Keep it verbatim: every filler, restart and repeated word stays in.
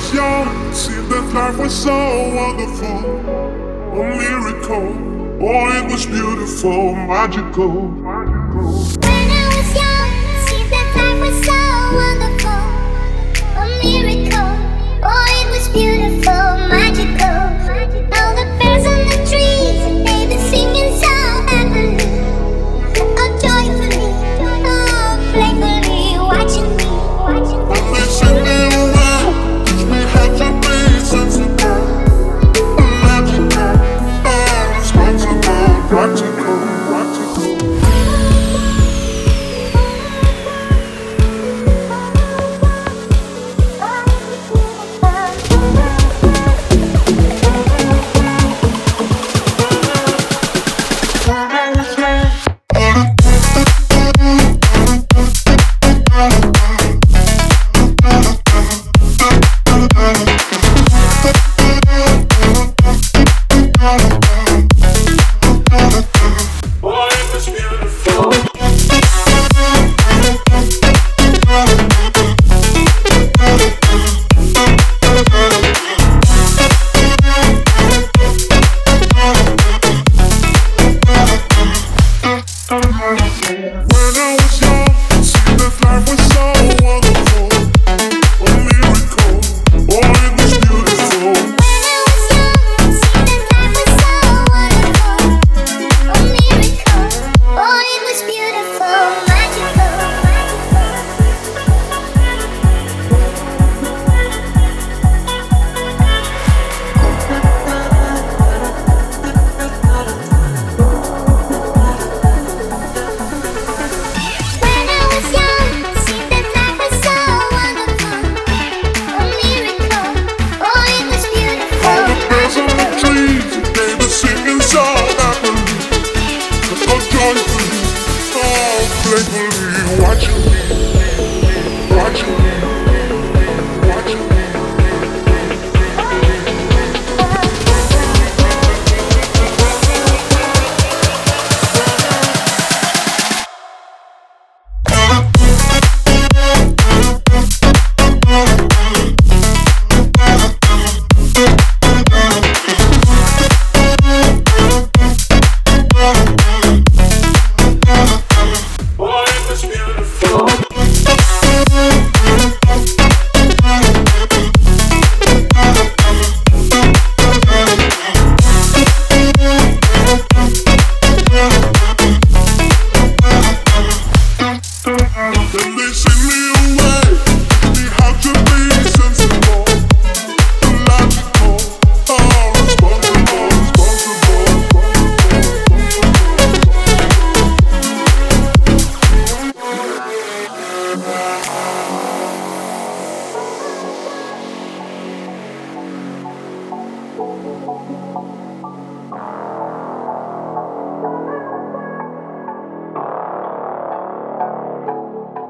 was young, it seemed that life was so wonderful, a miracle. Oh, it was beautiful, magical. When I was young, it seemed that life was so wonderful, a miracle. Oh, it was beautiful, magical. All the birds on the trees, they were singing so happily, oh joyfully, oh playfully, watching me, watching me. They send me around, teach me how to be sensible, magical, oh, responsible, practical, practical. When I was young, it seemed that life was so wonderful, a miracle. Oh, it was beautiful. When I was young, it seemed that life was so wonderful, a miracle. Oh, it was beautiful, magical. When I was young, it seemed that life was so wonderful, a miracle. Oh, it was beautiful, All the birds on the magical. trees, they were singing so happily, so joyfully, oh, playfully, watching me, watching me, watching me. Oh, it was beautiful. Then they send me away, teach me how to be sensible, logical, oh, responsible, responsible, responsible.